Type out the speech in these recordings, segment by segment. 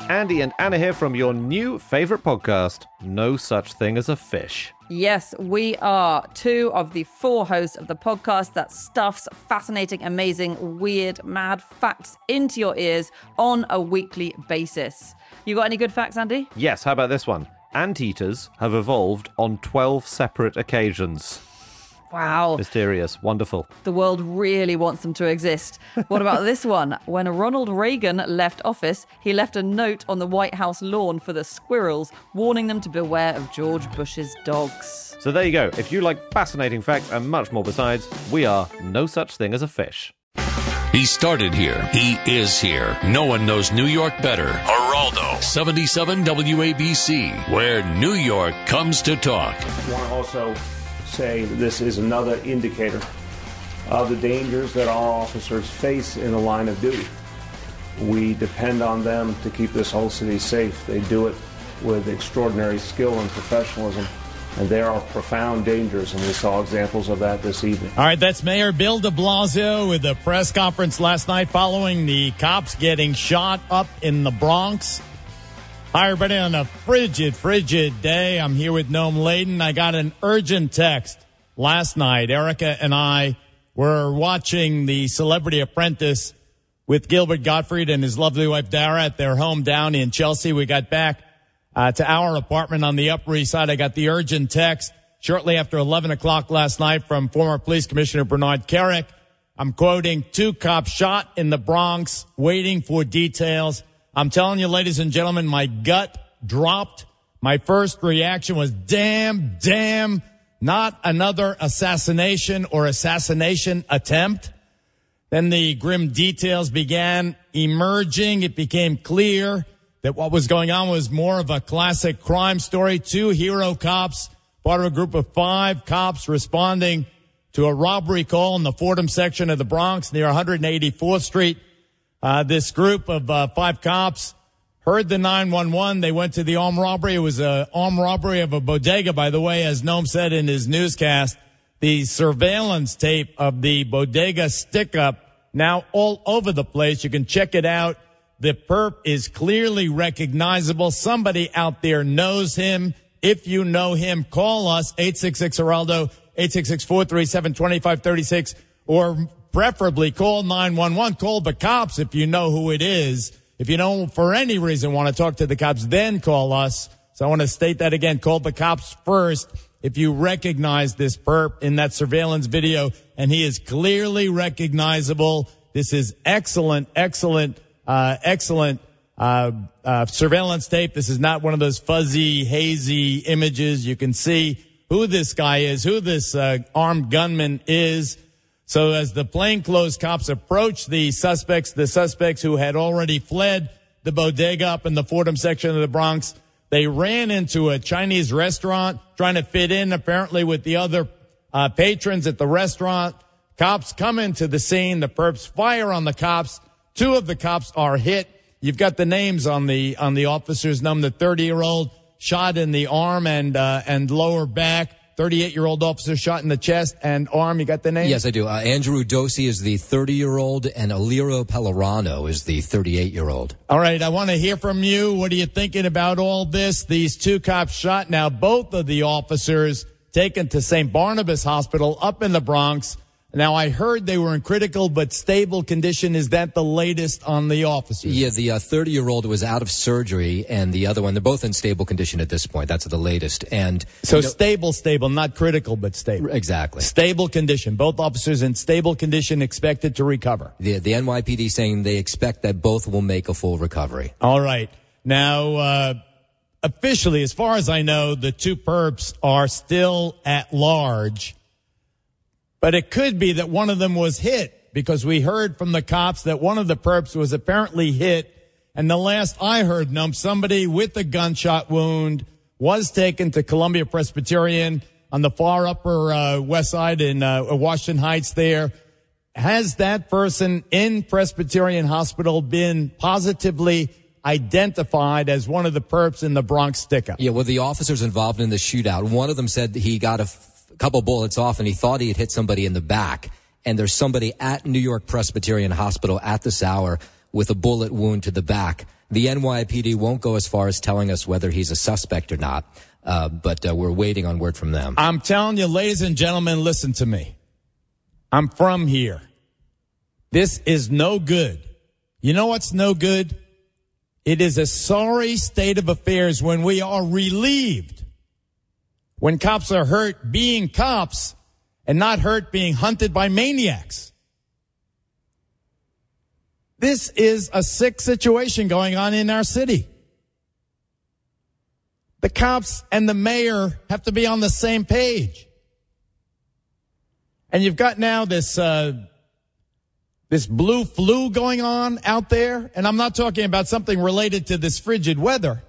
Andy and Anna here from your new favorite podcast, No Such Thing as a Fish. Yes, we are two of the four hosts of the podcast that stuffs fascinating, amazing, weird, mad facts into your ears on a weekly basis. You got any good facts, Andy? Yes, how about this one? Anteaters have evolved on 12 separate occasions. Wow. Mysterious. Wonderful. The world really wants them to exist. What about this one? When Ronald Reagan left office, he left a note on the White House lawn for the squirrels, warning them to beware of George Bush's dogs. So there you go. If you like fascinating facts and much more besides, we are No Such Thing as a Fish. He started here. He is here. No one knows New York better. Geraldo, 77 WABC, where New York comes to talk. I want to also say that this is another indicator of the dangers that our officers face in the line of duty. We depend on them to keep this whole city safe. They do it with extraordinary skill and professionalism, and there are profound dangers, and we saw examples of that this evening. All right, that's Mayor Bill de Blasio with a press conference last night following the cops getting shot up in the Bronx. Hi, everybody, on a frigid day. I'm here with Noam Laden. I got an urgent text last night. Erica and I were watching The Celebrity Apprentice with Gilbert Gottfried and his lovely wife, Dara, at their home down in Chelsea. We got back to our apartment on the Upper East Side. I got the urgent text shortly after 11 o'clock last night from former Police Commissioner Bernard Kerik. I'm quoting, 2 cops shot in the Bronx, waiting for details. I'm telling you, ladies and gentlemen, my gut dropped. My first reaction was, damn, not another assassination or assassination attempt. Then the grim details began emerging. It became clear that what was going on was more of a classic crime story. 2 hero cops, part of a group of 5 cops responding to a robbery call in the Fordham section of the Bronx near 184th Street. This group of 5 cops heard the 911. They went to the armed robbery. It was an armed robbery of a bodega, by the way, as Noam said in his newscast. The surveillance tape of the bodega stick-up now all over the place. You can check it out. The perp is clearly recognizable. Somebody out there knows him. If you know him, call us, 866-HERALDO, 866-437-2536, or preferably call 911. Call the cops if you know who it is. If you don't, for any reason, want to talk to the cops, then call us. So I want to state that again. Call the cops first if you recognize this perp in that surveillance video, and he is clearly recognizable. This is excellent surveillance tape. This is not one of those fuzzy, hazy images. You can see who this guy is, who this armed gunman is. So as the plainclothes cops approached the suspects who had already fled the bodega up in the Fordham section of the Bronx, they ran into a Chinese restaurant trying to fit in apparently with the other patrons at the restaurant. Cops come into the scene. The perps fire on the cops. 2 of the cops are hit. You've got the names on the officers. The 30-year-old shot in the arm and lower back. 38-year-old officer shot in the chest and arm. You got the name? Yes, I do. Andrew Dosi is the 30-year-old, and Aliro Pellerano is the 38-year-old. All right, I want to hear from you. What are you thinking about all this? These 2 cops shot. Now, both of the officers taken to St. Barnabas Hospital up in the Bronx. Now, I heard they were in critical but stable condition. Is that the latest on the officers? Yeah, the 30-year-old was out of surgery, and the other one, they're both in stable condition at this point. That's the latest. And so stable, not critical, but stable. Exactly. Stable condition. Both officers in stable condition, expected to recover. The NYPD saying they expect that both will make a full recovery. All right. Now, officially, as far as I know, the 2 perps are still at large. But it could be that one of them was hit, because we heard from the cops that one of the perps was apparently hit. And the last I heard, somebody with a gunshot wound was taken to Columbia Presbyterian on the far upper west side in Washington Heights there. Has that person in Presbyterian Hospital been positively identified as one of the perps in the Bronx stick-up? Yeah, well, the officers involved in the shootout, one of them said that he got a couple bullets off and he thought he had hit somebody in the back. And there's somebody at New York Presbyterian Hospital at this hour with a bullet wound to the back. The NYPD won't go as far as telling us whether he's a suspect or not, but we're waiting on word from them. I'm telling you, ladies and gentlemen, listen to me. I'm from here. This is no good. You know what's no good? It is a sorry state of affairs when we are relieved. When cops are hurt being cops and not hurt being hunted by maniacs. This is a sick situation going on in our city. The cops and the mayor have to be on the same page. And you've got now this blue flu going on out there. And I'm not talking about something related to this frigid weather.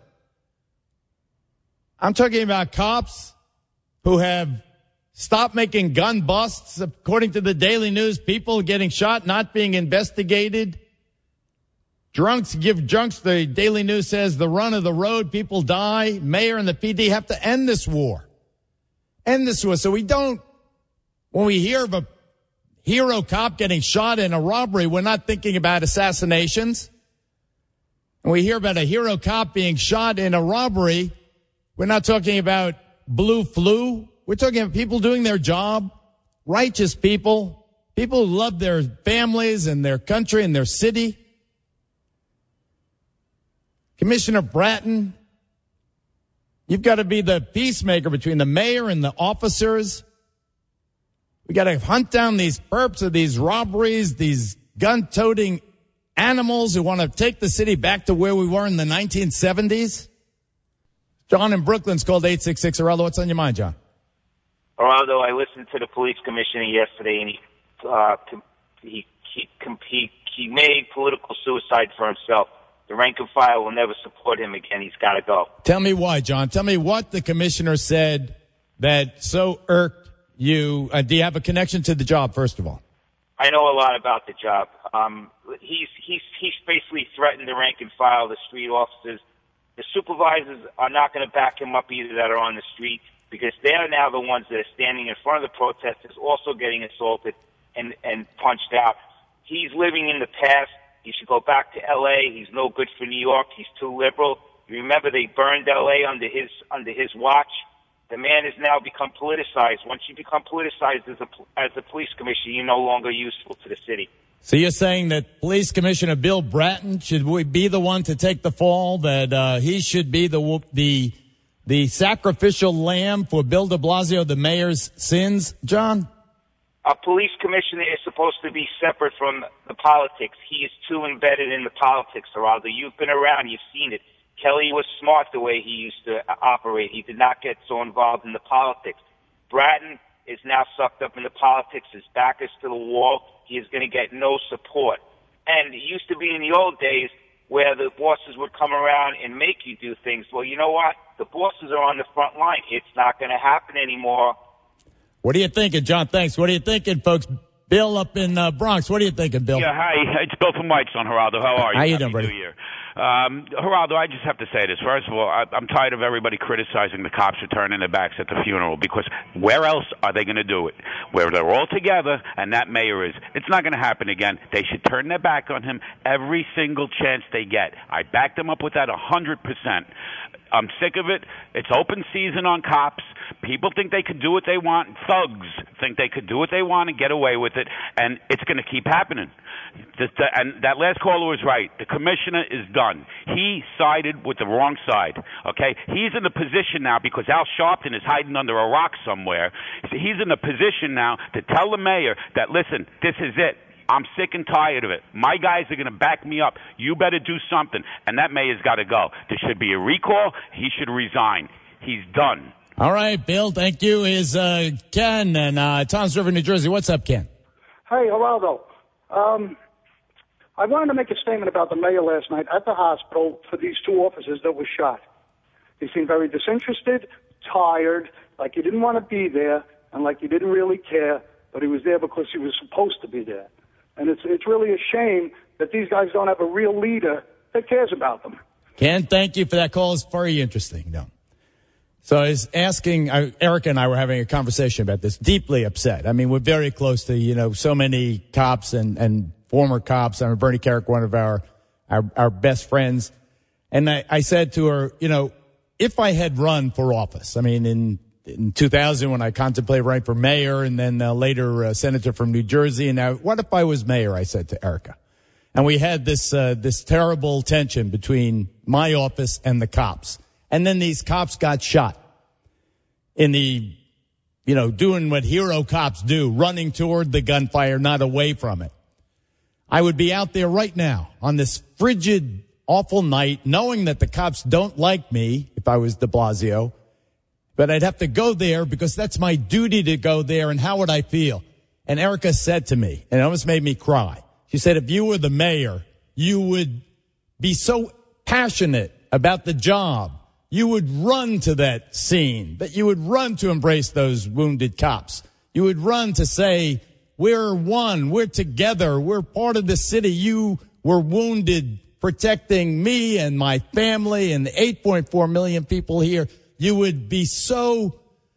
I'm talking about cops who have stopped making gun busts. According to the Daily News, people getting shot, not being investigated. Drunks give drunks, the Daily News says, the run of the road. People die. Mayor and the PD have to end this war. End this war. So we don't, when we hear of a hero cop getting shot in a robbery, we're not thinking about assassinations. When we hear about a hero cop being shot in a robbery, we're not talking about blue flu. We're talking about people doing their job, righteous people, people who love their families and their country and their city. Commissioner Bratton, you've got to be the peacemaker between the mayor and the officers. We got to hunt down these perps of these robberies, these gun-toting animals who want to take the city back to where we were in the 1970s. John in Brooklyn's called 866. Geraldo, what's on your mind, John? Geraldo, I listened to the police commissioner yesterday, and he made political suicide for himself. The rank and file will never support him again. He's got to go. Tell me why, John. Tell me what the commissioner said that so irked you. Do you have a connection to the job, first of all? I know a lot about the job. He's basically threatened the rank and file, the street officers. The supervisors are not going to back him up either that are on the street, because they are now the ones that are standing in front of the protesters, also getting assaulted and punched out. He's living in the past. He should go back to L.A. He's no good for New York. He's too liberal. You remember they burned L.A. under his watch. The man has now become politicized. Once you become politicized as a police commissioner, you're no longer useful to the city. So you're saying that Police Commissioner Bill Bratton should be the one to take the fall, that he should be the sacrificial lamb for Bill de Blasio, the mayor's sins, John? A police commissioner is supposed to be separate from the politics. He is too embedded in the politics, Geraldo. You've been around. You've seen it. Kelly was smart the way he used to operate. He did not get so involved in the politics. Bratton is now sucked up in the politics. His back is to the wall. He is going to get no support. And it used to be in the old days where the bosses would come around and make you do things. Well, you know what? The bosses are on the front line. It's not going to happen anymore. What are you thinking, John? Thanks. What are you thinking, folks? Bill up in Bronx. What are you thinking, Bill? Yeah, hi. It's Bill from Whitestone, Geraldo. How are you? How you doing, buddy? New Year. Geraldo, I just have to say this. First of all, I'm tired of everybody criticizing the cops for turning their backs at the funeral, because where else are they going to do it? Where they're all together and that mayor is. It's not going to happen again. They should turn their back on him every single chance they get. I backed them up with that 100%. I'm sick of it. It's open season on cops. People think they could do what they want. Thugs think they could do what they want and get away with it, and it's going to keep happening. And that last caller was right. The commissioner is done. He sided with the wrong side, okay? He's in the position now, because Al Sharpton is hiding under a rock somewhere. He's in the position now to tell the mayor that, listen, this is it. I'm sick and tired of it. My guys are going to back me up. You better do something. And that mayor's got to go. There should be a recall. He should resign. He's done. All right, Bill. Thank you. Is Ken in Toms River, New Jersey. What's up, Ken? Hey, Geraldo. I wanted to make a statement about the mayor last night at the hospital for these two officers that were shot. He seemed very disinterested, tired, like he didn't want to be there, and like he didn't really care, but he was there because he was supposed to be there. And it's really a shame that these guys don't have a real leader that cares about them. Ken, thank you for that call. It's very interesting. No. So I was asking, Erica and I were having a conversation about this, deeply upset. I mean, we're very close to, so many cops and former cops. I mean, Bernie Carrick, one of our our best friends. And I said to her, if I had run for office, I mean, in 2000 when I contemplated running for mayor and then later senator from New Jersey. And now, what if I was mayor? I said to Erica. And we had this terrible tension between my office and the cops. And then these cops got shot in the, doing what hero cops do, running toward the gunfire, not away from it. I would be out there right now on this frigid, awful night, knowing that the cops don't like me if I was de Blasio, but I'd have to go there because that's my duty to go there, and how would I feel? And Erica said to me, and it almost made me cry, she said, if you were the mayor, you would be so passionate about the job, you would run to that scene, that you would run to embrace those wounded cops. You would run to say, we're one, we're together, we're part of the city. You were wounded protecting me and my family and the 8.4 million people here. You would be so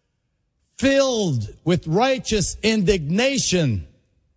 filled with righteous indignation.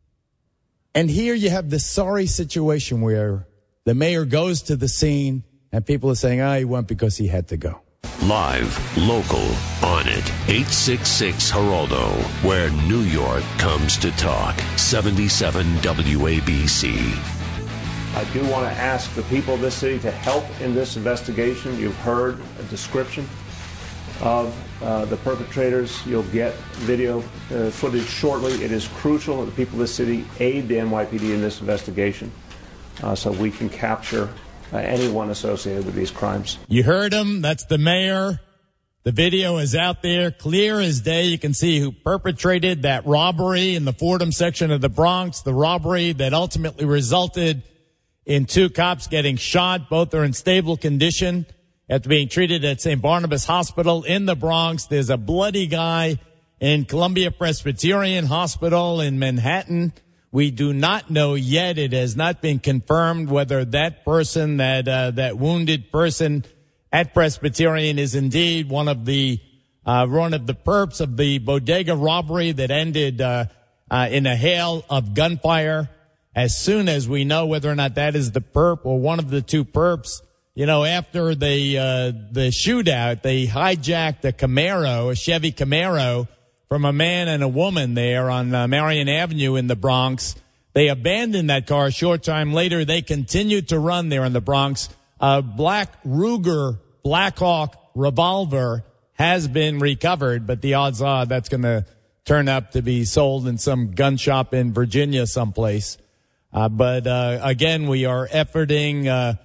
And here you have this sorry situation where the mayor goes to the scene and people are saying, he went because he had to go. Live, local, on it. 866 Geraldo, where New York comes to talk. 77 WABC. I do want to ask the people of this city to help in this investigation. You've heard a description of the perpetrators. You'll get video footage shortly. It is crucial that the people of this city aid the NYPD in this investigation so we can capture anyone associated with these crimes. You heard him. That's the mayor. The video is out there, clear as day. You can see who perpetrated that robbery in the Fordham section of the Bronx, the robbery that ultimately resulted in 2 cops getting shot. Both are in stable condition after being treated at St. Barnabas Hospital in the Bronx. There's a bloody guy in Columbia Presbyterian Hospital in Manhattan. We do not know yet. It has not been confirmed whether that person, that wounded person at Presbyterian is indeed one of the perps of the bodega robbery that ended in a hail of gunfire. As soon as we know whether or not that is the perp or one of the 2 perps, after the shootout, they hijacked a Chevy Camaro from a man and a woman there on Marion Avenue in the Bronx. They abandoned that car. A short time later, they continued to run there in the Bronx. A black Ruger Blackhawk revolver has been recovered, but the odds are that's going to turn up to be sold in some gun shop in Virginia someplace. But again, we are efforting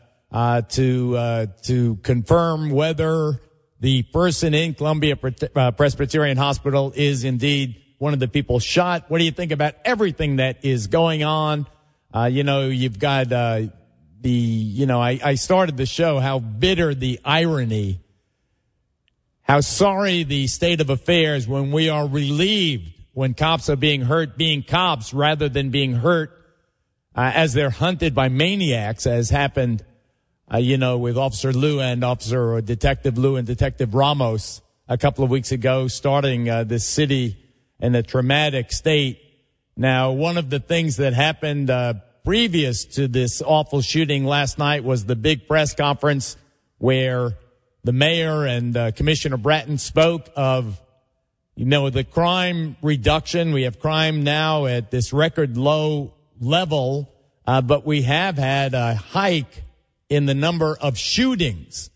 to confirm whether the person in Columbia Presbyterian Hospital is indeed one of the people shot. What do you think about everything that is going on? You've got I started the show, how bitter the irony, how sorry the state of affairs when we are relieved when cops are being hurt, being cops rather than being hurt as they're hunted by maniacs, as happened with Officer Lou and Detective Lou and Detective Ramos a couple of weeks ago, starting this city in a traumatic state. Now, one of the things that happened previous to this awful shooting last night was the big press conference where the mayor and Commissioner Bratton spoke of, the crime reduction. We have crime now at this record low level, but we have had a hike in the number of shootings.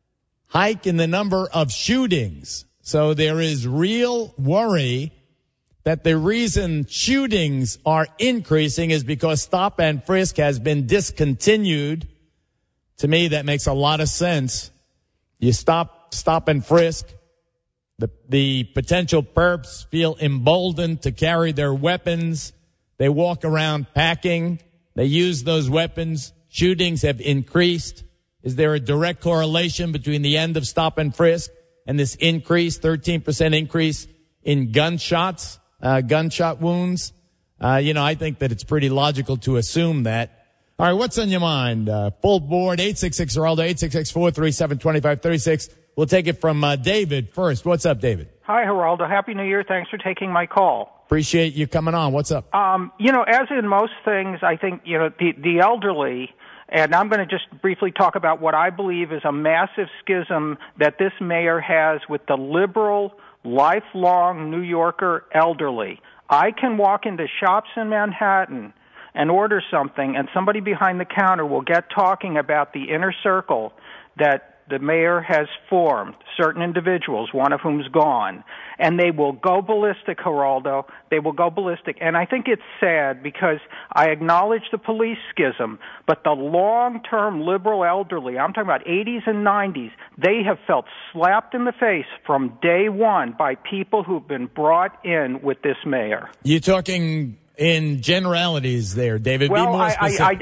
So there is real worry that the reason shootings are increasing is because stop and frisk has been discontinued. To me, that makes a lot of sense. You stop and frisk. The potential perps feel emboldened to carry their weapons. They walk around packing. They use those weapons. Shootings have increased. Is there a direct correlation between the end of stop and frisk and this increase, 13% increase in gunshot wounds? I think that it's pretty logical to assume that. All right, what's on your mind? Full board, 866-Geraldo, 866-437-2536. We'll take it from David first. What's up, David? Hi, Geraldo. Happy New Year. Thanks for taking my call. Appreciate you coming on. What's up? As in most things, I think, the elderly And I'm going to just briefly talk about what I believe is a massive schism that this mayor has with the liberal, lifelong New Yorker elderly. I can walk into shops in Manhattan and order something, and somebody behind the counter will get talking about the inner circle that the mayor has formed, certain individuals, one of whom's gone, and they will go ballistic, Geraldo. They will go ballistic. And I think it's sad because I acknowledge the police schism, but the long-term liberal elderly, I'm talking about 80s and 90s, they have felt slapped in the face from day one by people who've been brought in with this mayor. You're talking in generalities there, David. Well, be more specific.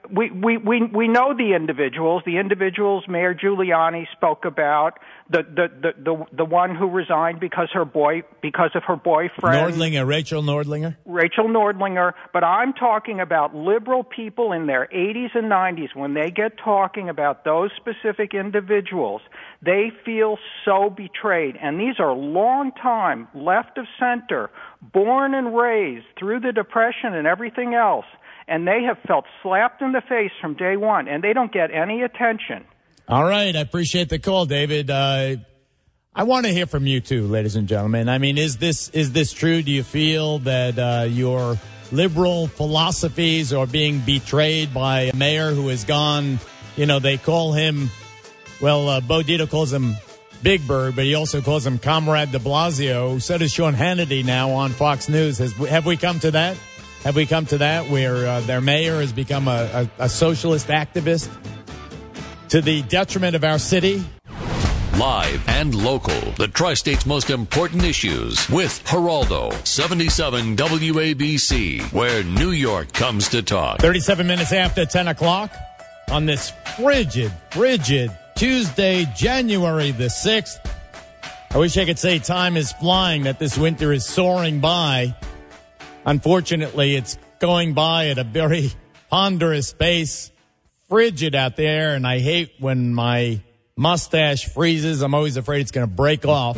We know the individuals. The individuals Mayor Giuliani spoke about. The one who resigned because of her boyfriend. Nordlinger, Rachel Nordlinger. Rachel Nordlinger. But I'm talking about liberal people in their 80s and 90s. When they get talking about those specific individuals, they feel so betrayed. And these are long-time left of center, born and raised through the Depression and everything else. And they have felt slapped in the face from day one, and they don't get any attention. All right. I appreciate the call, David. I want to hear from you, too, ladies and gentlemen. I mean, is this true? Do you feel that your liberal philosophies are being betrayed by a mayor who has gone, they call him, Bo Dito calls him Big Bird, but he also calls him Comrade de Blasio. So does Sean Hannity now on Fox News. Have we come to that? Have we come to that where their mayor has become a socialist activist to the detriment of our city? Live and local, the Tri-State's most important issues with Geraldo, 77 WABC, where New York comes to talk. 37 minutes after 10 o'clock on this frigid Tuesday, January the 6th. I wish I could say time is flying, that this winter is soaring by. Unfortunately, it's going by at a very ponderous pace. Frigid out there, and I hate when my mustache freezes. I'm always afraid it's going to break off.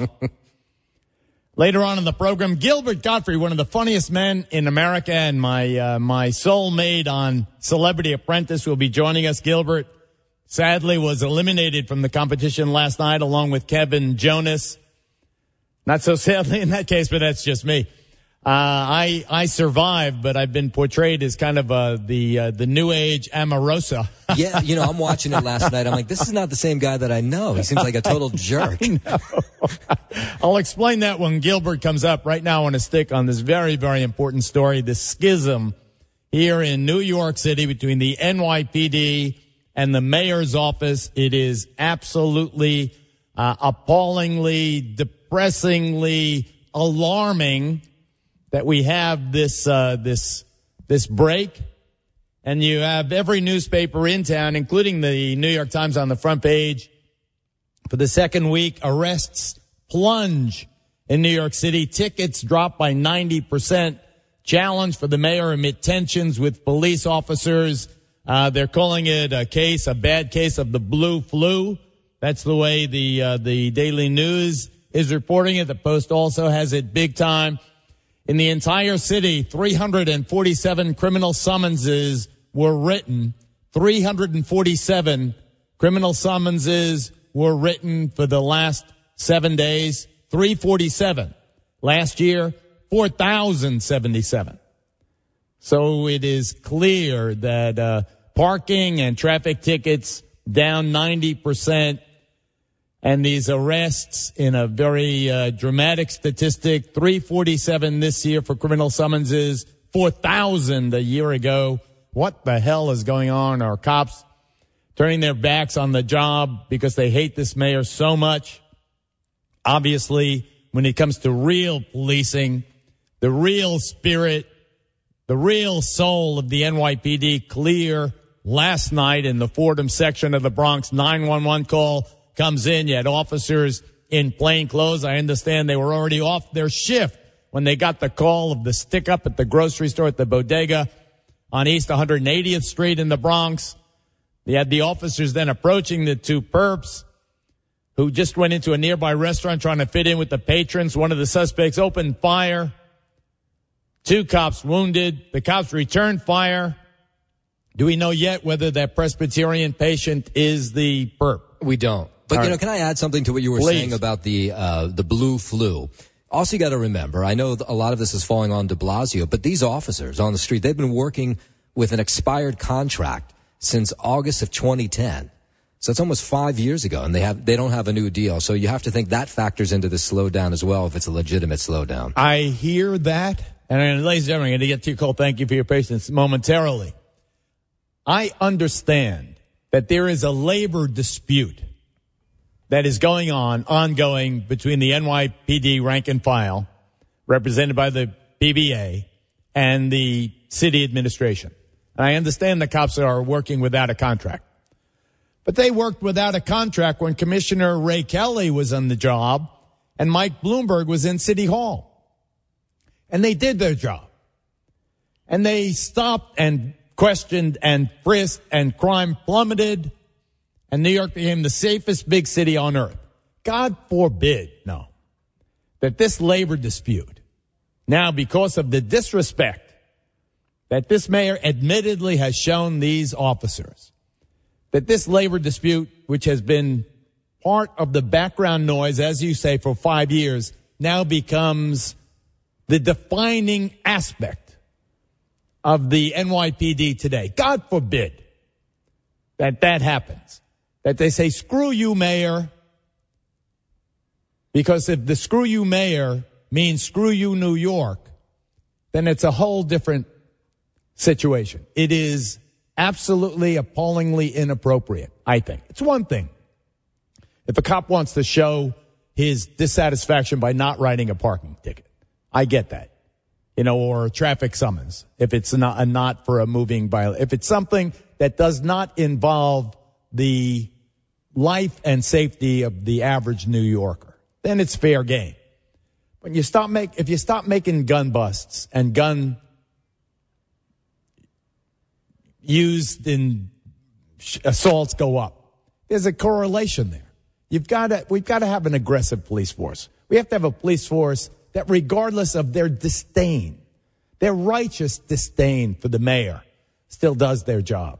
Later on in the program, Gilbert Gottfried, one of the funniest men in America and my soulmate on Celebrity Apprentice, will be joining us. Gilbert sadly was eliminated from the competition last night along with Kevin Jonas. Not so sadly in that case, but that's just me. I survived, but I've been portrayed as kind of the new age Omarosa. Yeah, I'm watching it last night. I'm like, this is not the same guy that I know. He seems like a total jerk. I'll explain that when Gilbert comes up. Right now I want to stick on this very, very important story, the schism here in New York City between the NYPD and the mayor's office. It is absolutely appallingly, depressingly alarming that we have this break, and you have every newspaper in town, including the New York Times, on the front page. For the second week, arrests plunge in New York City. Tickets drop by 90%. Challenge for the mayor amid tensions with police officers. They're calling it a bad case of the blue flu. That's the way the Daily News is reporting it. The Post also has it big time. In the entire city, 347 criminal summonses were written. 347 criminal summonses were written for the last 7 days. 347. Last year, 4,077. So it is clear that parking and traffic tickets down 90%. And these arrests in a very dramatic statistic, 347 this year for criminal summonses, 4,000 a year ago. What the hell is going on? Are cops turning their backs on the job because they hate this mayor so much? Obviously, when it comes to real policing, the real spirit, the real soul of the NYPD clear last night in the Fordham section of the Bronx. 911 call comes in. You had officers in plain clothes. I understand they were already off their shift when they got the call of the stick up at the grocery store at the bodega on East 180th Street in the Bronx. They had the officers then approaching the two perps who just went into a nearby restaurant trying to fit in with the patrons. One of the suspects opened fire. 2 cops wounded. The cops returned fire. Do we know yet whether that Presbyterian patient is the perp? We don't. But, can I add something to what you were saying about the blue flu? Also, you got to remember, I know a lot of this is falling on de Blasio, but these officers on the street, they've been working with an expired contract since August of 2010. So it's almost 5 years ago, and they don't have a new deal. So you have to think that factors into the slowdown as well, if it's a legitimate slowdown. I hear that. And ladies and gentlemen, I'm going to get to your call. Thank you for your patience momentarily. I understand that there is a labor dispute that is ongoing between the NYPD rank and file, represented by the PBA, and the city administration. And I understand the cops are working without a contract. But they worked without a contract when Commissioner Ray Kelly was on the job and Mike Bloomberg was in City Hall. And they did their job. And they stopped and questioned and frisked, and crime plummeted, and New York became the safest big city on earth. God forbid, that this labor dispute, now because of the disrespect that this mayor admittedly has shown these officers, that this labor dispute, which has been part of the background noise, as you say, for 5 years, now becomes the defining aspect of the NYPD today. God forbid that happens. That they say, screw you, mayor. Because if the screw you, mayor means screw you, New York, then it's a whole different situation. It is absolutely appallingly inappropriate, I think. It's one thing if a cop wants to show his dissatisfaction by not writing a parking ticket. I get that. Or a traffic summons, if it's not for a moving violation. If it's something that does not involve the life and safety of the average New Yorker, then it's fair game. But if you stop making gun busts and gun used in assaults go up, there's a correlation there. We've got to have an aggressive police force. We have to have a police force that, regardless of their disdain, their righteous disdain for the mayor, still does their job.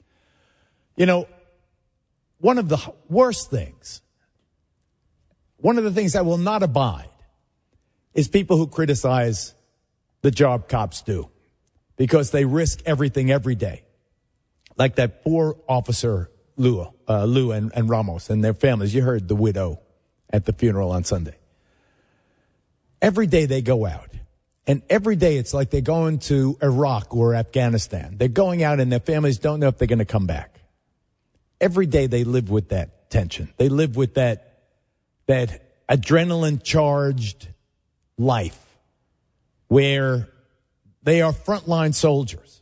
One of the worst things, one of the things I will not abide, is people who criticize the job cops do because they risk everything every day. Like that poor officer, Lou and Ramos and their families. You heard the widow at the funeral on Sunday. Every day they go out, and every day it's like they're going to Iraq or Afghanistan. They're going out and their families don't know if they're going to come back. Every day they live with that tension. They live with that adrenaline-charged life where they are frontline soldiers.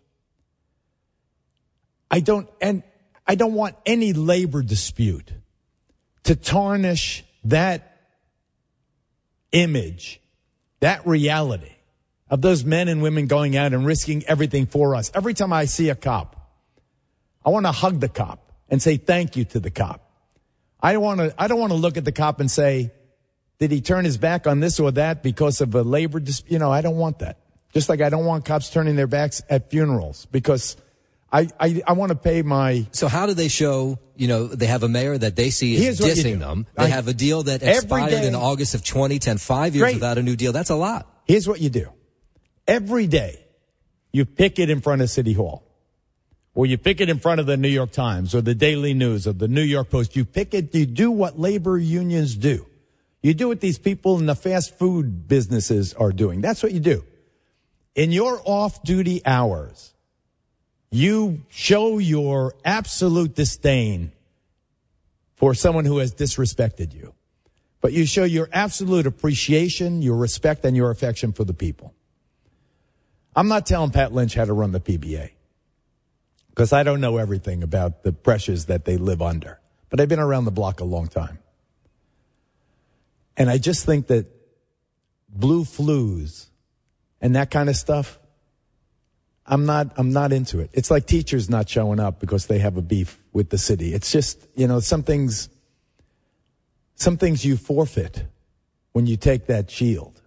I don't want any labor dispute to tarnish that image, that reality of those men and women going out and risking everything for us. Every time I see a cop, I want to hug the cop and say thank you to the cop. I don't want to look at the cop and say, did he turn his back on this or that because of a labor dispute? I don't want that. Just like I don't want cops turning their backs at funerals because I want to pay my... So how do they show, they have a mayor that they see is dissing them. They have a deal that expired in August of 2010, 5 years without a new deal. That's a lot. Here's what you do. Every day, you picket in front of City Hall, or you picket in front of the New York Times or the Daily News or the New York Post. You do what labor unions do. You do what these people in the fast food businesses are doing. That's what you do. In your off-duty hours, you show your absolute disdain for someone who has disrespected you. But you show your absolute appreciation, your respect, and your affection for the people. I'm not telling Pat Lynch how to run the PBA because I don't know everything about the pressures that they live under. But I've been around the block a long time. And I just think that blue flus and that kind of stuff, I'm not into it. It's like teachers not showing up because they have a beef with the city. It's just, some things you forfeit when you take that shield.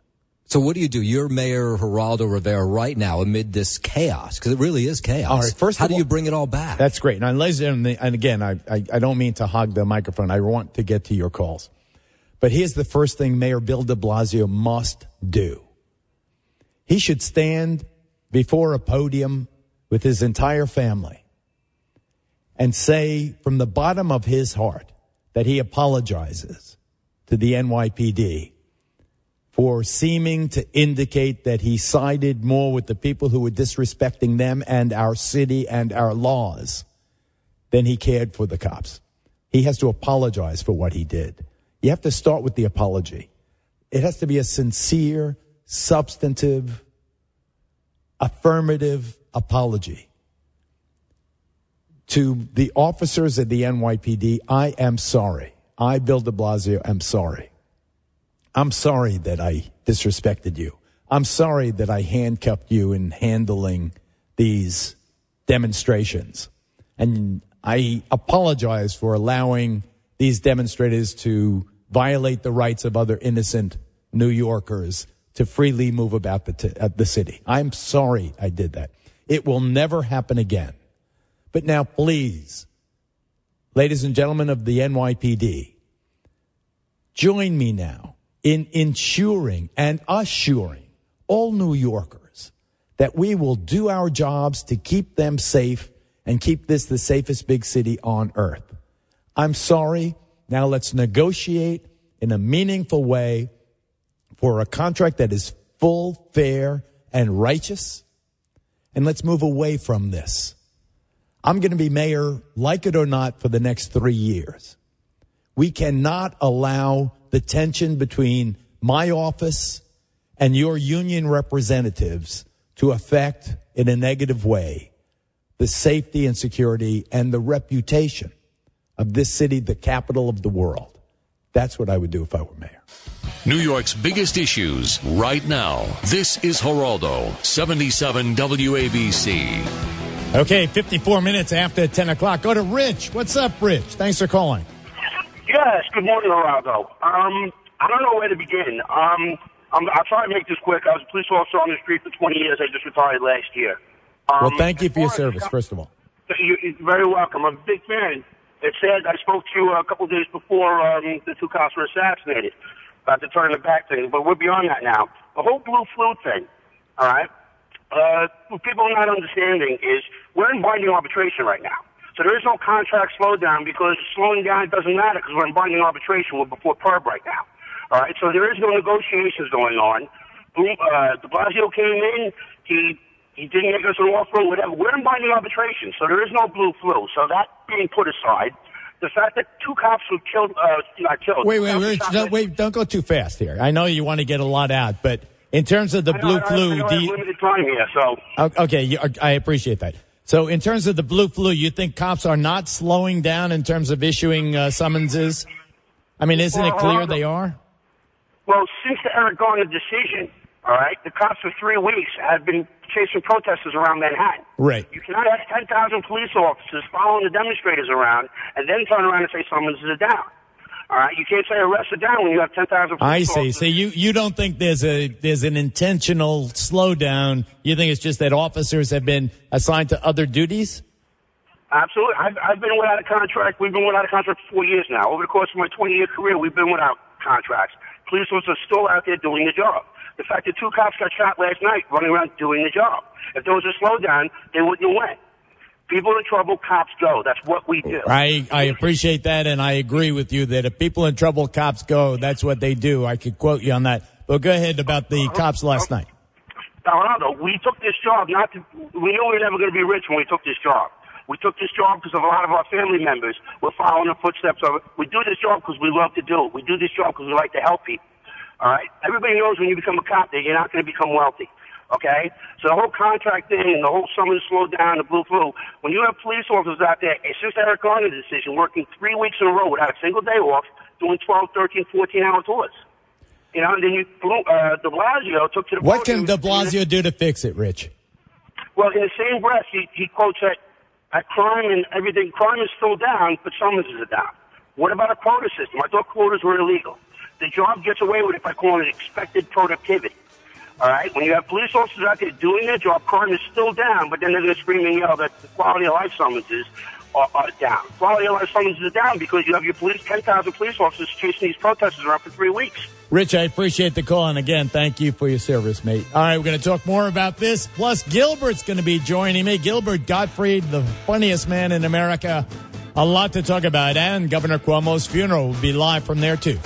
So what do you do? You're Mayor Geraldo Rivera right now amid this chaos, because it really is chaos. All right, first how of do all, you bring it all back? That's great. Now, ladies and again, I don't mean to hog the microphone. I want to get to your calls. But here's the first thing Mayor Bill de Blasio must do. He should stand before a podium with his entire family and say from the bottom of his heart that he apologizes to the NYPD for seeming to indicate that he sided more with the people who were disrespecting them and our city and our laws than he cared for the cops. He has to apologize for what he did. You have to start with the apology. It has to be a sincere, substantive, affirmative apology. To the officers at the NYPD, I am sorry. I, Bill de Blasio, am sorry. I'm sorry that I disrespected you. I'm sorry that I handcuffed you in handling these demonstrations. And I apologize for allowing these demonstrators to violate the rights of other innocent New Yorkers to freely move about the city. I'm sorry I did that. It will never happen again. But now, please, ladies and gentlemen of the NYPD, join me now in ensuring and assuring all New Yorkers that we will do our jobs to keep them safe and keep this the safest big city on earth. I'm sorry. Now let's negotiate in a meaningful way for a contract that is full, fair, and righteous. And let's move away from this. I'm going to be mayor, like it or not, for the next 3 years. We cannot allow the tension between my office and your union representatives to affect in a negative way the safety and security and the reputation of this city, the capital of the world. That's what I would do if I were mayor. New York's biggest issues right now. This is Geraldo, 77 WABC. Okay, 54 minutes after 10 o'clock. Go to Rich. What's up, Rich? Thanks for calling. Yes, good morning, Geraldo. I don't know where to begin. I'll try to make this quick. I was a police officer on the street for 20 years. I just retired last year. Well, thank you for your service, first of all. You're very welcome. I'm a big fan. It said I spoke to you a couple of days before the two cops were assassinated about the turn the back thing, but we're beyond that now. The whole blue flu thing, all right? What people are not understanding is we're in binding arbitration right now. So there is no contract slowdown because slowing down doesn't matter because we're in binding arbitration. We're before PERB right now. All right, so there is no negotiations going on. De Blasio came in. He didn't make us an offer, whatever. We're in binding arbitration, so there is no blue flu. So that being put aside, the fact that two cops were killed, not killed. Wait, don't go too fast here. I know you want to get a lot out, but in terms of the blue flu, I have limited time here, so. Okay, I appreciate that. So in terms of the blue flu, you think cops are not slowing down in terms of issuing summonses? I mean, isn't it clear they are? Well, since the Eric Garner decision, all right, the cops for 3 weeks have been chasing protesters around Manhattan. Right. You cannot have 10,000 police officers following the demonstrators around and then turn around and say summonses are down. All right, you can't say arrests are down when you have 10,000 police officers. I see. So you don't think there's an intentional slowdown? You think it's just that officers have been assigned to other duties? Absolutely. I've been without a contract. We've been without a contract for 4 years now. Over the course of my 20-year career, we've been without contracts. Police officers are still out there doing the job. The fact that two cops got shot last night running around doing the job. If there was a slowdown, they wouldn't have went. People in trouble, cops go. That's what we do. I appreciate that, and I agree with you that if people in trouble, cops go. That's what they do. I could quote you on that. But go ahead about the cops last night. Geraldo, we took this job we knew we were never going to be rich when we took this job. We took this job because of a lot of our family members were following the footsteps of it. We do this job because we love to do it. We do this job because we like to help people. All right? Everybody knows when you become a cop that you're not going to become wealthy. Okay? So the whole contract thing and the whole summer slow down, the blue flu, when you have police officers out there, it's just Eric Garner's decision, working 3 weeks in a row without a single day off, doing 12, 13, 14-hour tours. You know, and then de Blasio took to the What can de Blasio do to fix it, Rich? Well, in the same breath, he quotes that crime and everything, crime is still down, but summonses are down. What about a quota system? I thought quotas were illegal. The job gets away with it by calling it expected productivity. All right? When you have police officers out there doing their job, crime is still down, but then they're going to scream and yell that the quality of life summonses are down. Quality of life summonses are down because you have your 10,000 police officers chasing these protesters around for 3 weeks. Rich, I appreciate the call, and again, thank you for your service, mate. All right, we're going to talk more about this. Plus, Gilbert's going to be joining me. Gilbert Gottfried, the funniest man in America. A lot to talk about, and Governor Cuomo's funeral will be live from there, too.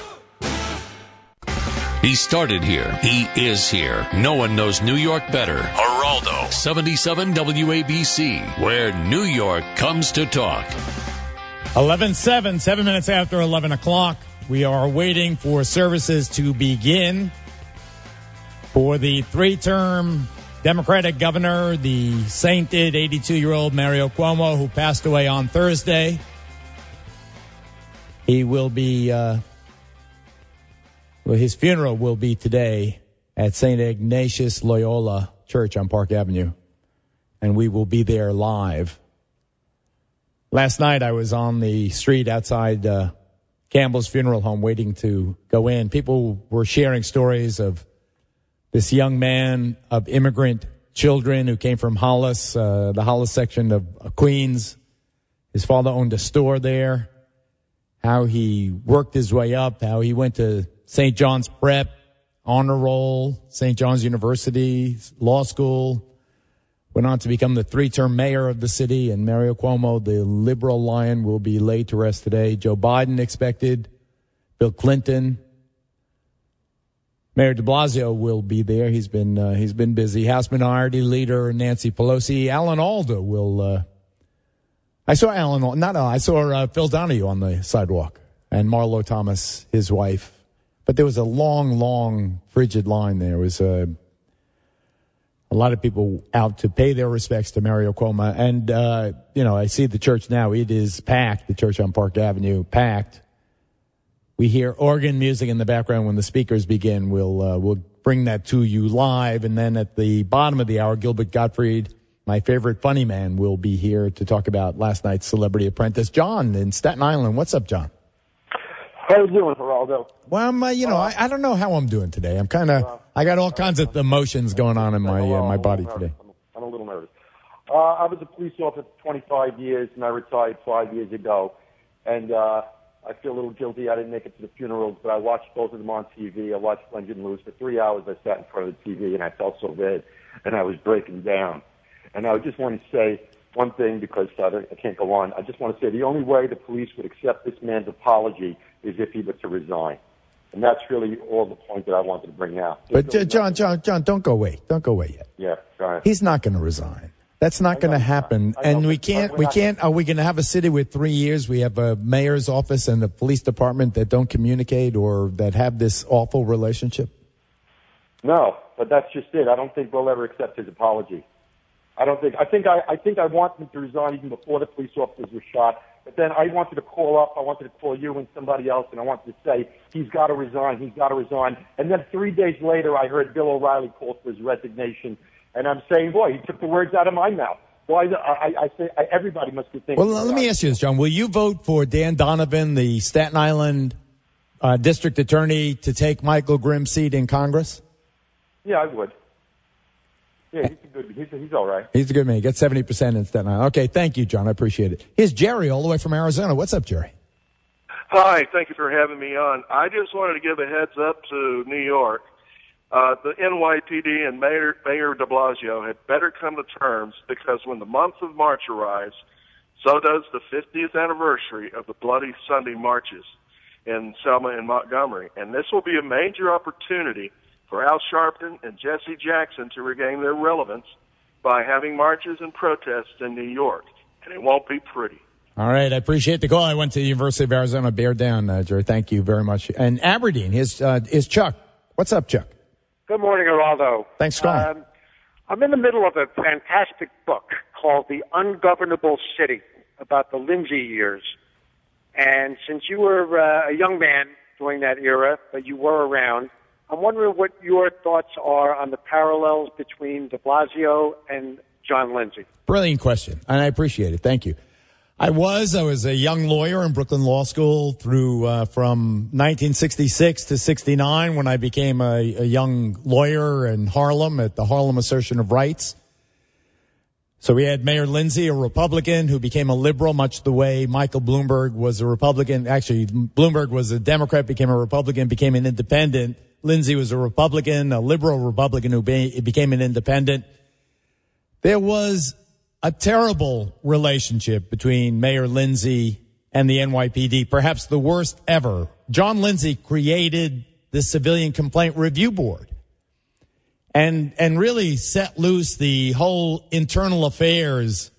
He started here. He is here. No one knows New York better. Geraldo, 77 WABC, where New York comes to talk. 11:07, 7 minutes after 11 o'clock. We are waiting for services to begin for the three-term Democratic governor, the sainted 82-year-old Mario Cuomo, who passed away on Thursday. He will be... his funeral will be today at St. Ignatius Loyola Church on Park Avenue, and we will be there live. Last night I was on the street outside Campbell's funeral home waiting to go in. People were sharing stories of this young man of immigrant children who came from Hollis, the Hollis section of Queens. His father owned a store there, how he worked his way up, how he went to St. John's Prep, honor roll, St. John's University, law school, went on to become the three-term mayor of the city, and Mario Cuomo, the liberal lion, will be laid to rest today. Joe Biden expected, Bill Clinton, Mayor de Blasio will be there. He's been busy. House Minority Leader Nancy Pelosi, Alan Alda will. I saw Phil Donahue on the sidewalk, and Marlo Thomas, his wife. But there was a long, frigid line there. There was a lot of people out to pay their respects to Mario Cuomo. And, I see the church now. It is packed, the church on Park Avenue, packed. We hear organ music in the background when the speakers begin. We'll bring that to you live. And then at the bottom of the hour, Gilbert Gottfried, my favorite funny man, will be here to talk about last night's Celebrity Apprentice. John in Staten Island. What's up, John? How you doing, Geraldo? Well, I don't know how I'm doing today. I'm I got all kinds of emotions going on in my body today. I'm a little nervous. I was a police officer for 25 years, and I retired 5 years ago. And I feel a little guilty. I didn't make it to the funerals, but I watched both of them on TV. I watched Glenn and Lewis for 3 hours. I sat in front of the TV, and I felt so bad, and I was breaking down. And I just want to say one thing, because I can't go on. I just want to say the only way the police would accept this man's apology is if he were to resign. And that's really all the point that I wanted to bring out. But John, don't go away. Don't go away yet. Yeah, sorry. He's not going to resign. That's not going to happen. And we can't, are we going to have a city with 3 years? We have a mayor's office and a police department that don't communicate or that have this awful relationship? No, but that's just it. I don't think we'll ever accept his apology. I think I want him to resign even before the police officers were shot. But then I wanted to call up. I wanted to call you and somebody else, and I wanted to say, he's got to resign. He's got to resign. And then 3 days later, I heard Bill O'Reilly call for his resignation. And I'm saying, boy, he took the words out of my mouth. Well, I say everybody must be thinking. Well, let me ask you this, John. Will you vote for Dan Donovan, the Staten Island district attorney, to take Michael Grimm's seat in Congress? Yeah, I would. Yeah, he's all right. He's a good man. He gets 70% in Staten Island. Okay, thank you, John. I appreciate it. Here's Jerry all the way from Arizona. What's up, Jerry? Hi, thank you for having me on. I just wanted to give a heads up to New York. The NYPD and Mayor de Blasio had better come to terms, because when the month of March arrives, so does the 50th anniversary of the Bloody Sunday marches in Selma and Montgomery. And this will be a major opportunity for Al Sharpton and Jesse Jackson to regain their relevance by having marches and protests in New York. And it won't be pretty. All right, I appreciate the call. I went to the University of Arizona. Bear down, Jerry. Thank you very much. And Aberdeen, is Chuck. What's up, Chuck? Good morning, Geraldo. Thanks for calling. I'm in the middle of a fantastic book called The Ungovernable City, about the Lindsay years. And since you were a young man during that era, but you were around, I'm wondering what your thoughts are on the parallels between de Blasio and John Lindsay. Brilliant question, and I appreciate it. Thank you. I was a young lawyer in Brooklyn Law School through from 1966 to 69 when I became a young lawyer in Harlem at the Harlem Assertion of Rights. So we had Mayor Lindsay, a Republican who became a liberal, much the way Michael Bloomberg was a Republican. Actually, Bloomberg was a Democrat, became a Republican, became an independent. Lindsay was a Republican, a liberal Republican who became an independent. There was a terrible relationship between Mayor Lindsay and the NYPD, perhaps the worst ever. John Lindsay created the Civilian Complaint Review Board and really set loose the whole internal affairs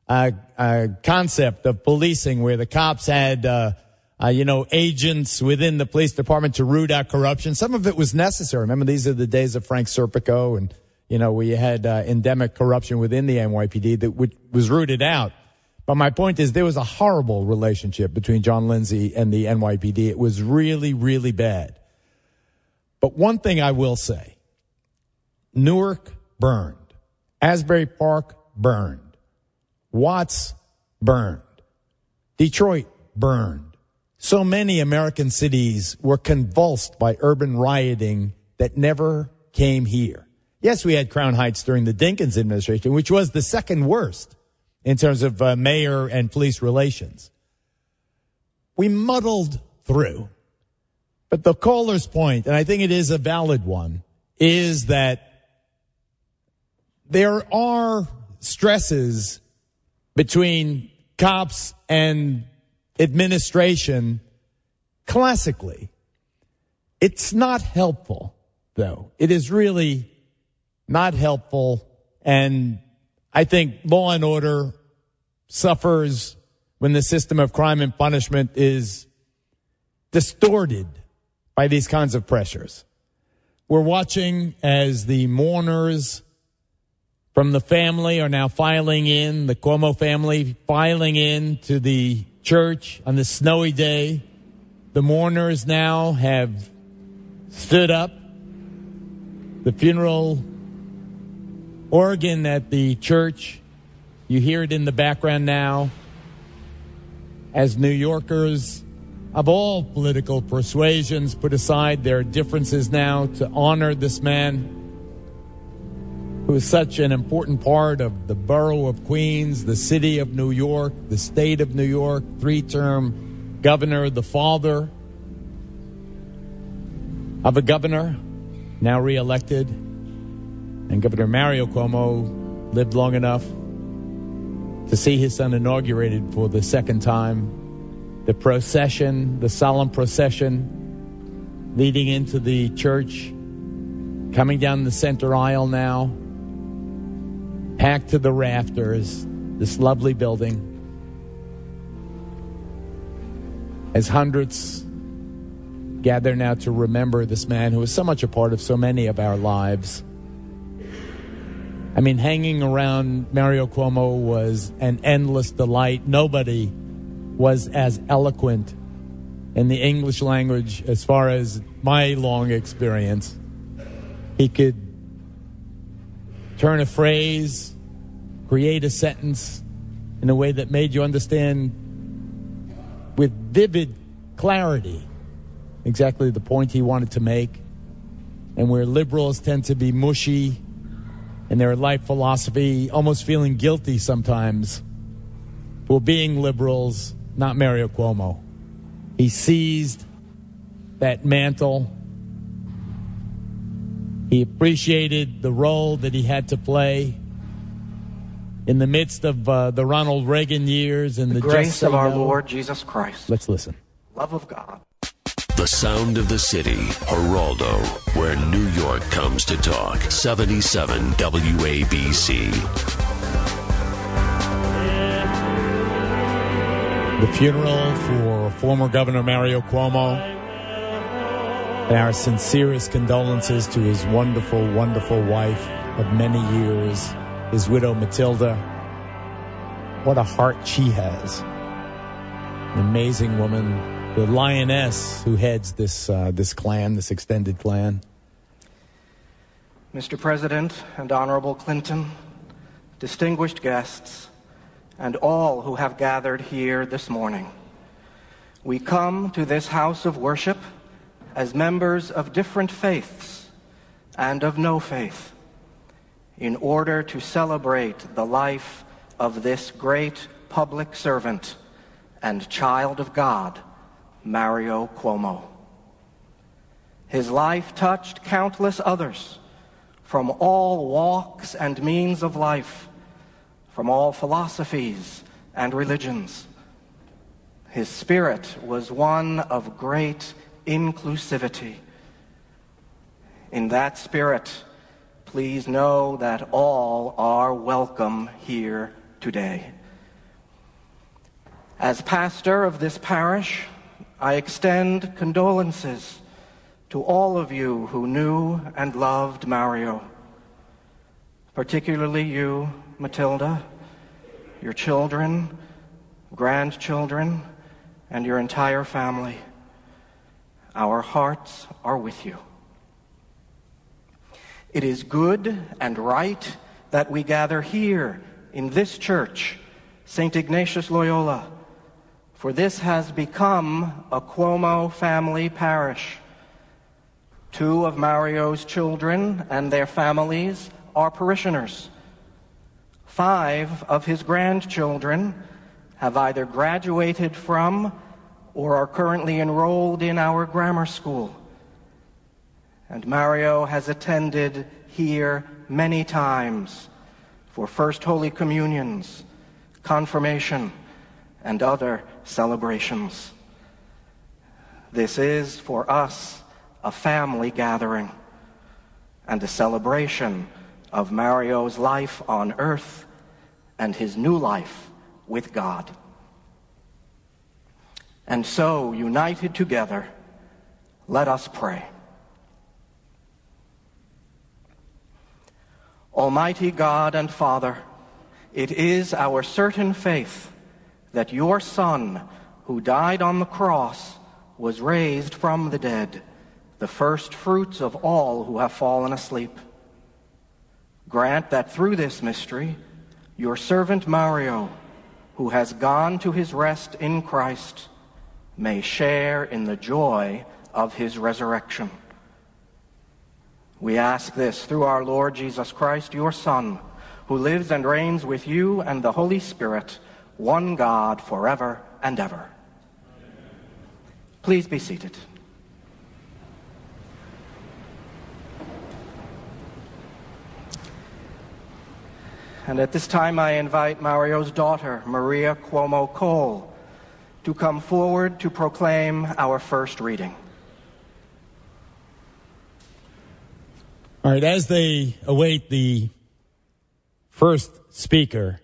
concept of policing, where the cops had agents within the police department to root out corruption. Some of it was necessary. Remember, these are the days of Frank Serpico, and we had endemic corruption within the NYPD that was rooted out. But my point is, there was a horrible relationship between John Lindsay and the NYPD. It was really, really bad. But one thing I will say, Newark burned. Asbury Park burned. Watts burned. Detroit burned. So many American cities were convulsed by urban rioting that never came here. Yes, we had Crown Heights during the Dinkins administration, which was the second worst in terms of mayor and police relations. We muddled through. But the caller's point, and I think it is a valid one, is that there are stresses between cops and administration classically. It's not helpful, though. It is really not helpful, and I think law and order suffers when the system of crime and punishment is distorted by these kinds of pressures. We're watching as the mourners from the family are now filing in, the Cuomo family filing in to the church on this snowy day. The mourners now have stood up. The funeral organ at the church, you hear it in the background now, as New Yorkers of all political persuasions put aside their differences now to honor this man who is such an important part of the borough of Queens, the city of New York, the state of New York, three-term governor, the father of a governor now reelected. And Governor Mario Cuomo lived long enough to see his son inaugurated for the second time. The procession, the solemn procession leading into the church, coming down the center aisle now, packed to the rafters, this lovely building, as hundreds gather now to remember this man who was so much a part of so many of our lives. I mean, hanging around Mario Cuomo was an endless delight. Nobody was as eloquent in the English language as far as my long experience. He could turn a phrase, create a sentence in a way that made you understand with vivid clarity exactly the point he wanted to make. And where liberals tend to be mushy in their life philosophy, almost feeling guilty sometimes for being liberals, not Mario Cuomo. He seized that mantle. He appreciated the role that he had to play in the midst of the Ronald Reagan years and the grace of our Lord Jesus Christ. Let's listen. Love of God. The sound of the city, Geraldo, where New York comes to talk. 77 WABC. The funeral for former Governor Mario Cuomo, and our sincerest condolences to his wonderful, wonderful wife of many years, his widow Matilda. What a heart she has. An amazing woman. The lioness who heads this clan, this extended clan. Mr. President and Honorable Clinton, distinguished guests, and all who have gathered here this morning. We come to this house of worship as members of different faiths and of no faith in order to celebrate the life of this great public servant and child of God, Mario Cuomo. His life touched countless others from all walks and means of life, from all philosophies and religions. His spirit was one of great inclusivity. In that spirit, please know that all are welcome here today. As pastor of this parish, I extend condolences to all of you who knew and loved Mario, particularly you, Matilda, your children, grandchildren, and your entire family. Our hearts are with you. It is good and right that we gather here in this church, St. Ignatius Loyola, for this has become a Cuomo family parish. 2 of Mario's children and their families are parishioners. 5 of his grandchildren have either graduated from or are currently enrolled in our grammar school. And Mario has attended here many times for First Holy Communions, confirmation, and other celebrations. This is, for us, a family gathering and a celebration of Mario's life on earth and his new life with God. And so, united together, let us pray. Almighty God and Father, it is our certain faith that your Son, who died on the cross, was raised from the dead, the first fruits of all who have fallen asleep. Grant that through this mystery, your servant Mario, who has gone to his rest in Christ, may share in the joy of his resurrection. We ask this through our Lord Jesus Christ, your Son, who lives and reigns with you and the Holy Spirit, one God, forever and ever. Please be seated. And at this time, I invite Mario's daughter, Maria Cuomo Cole, to come forward to proclaim our first reading. All right, as they await the first speaker,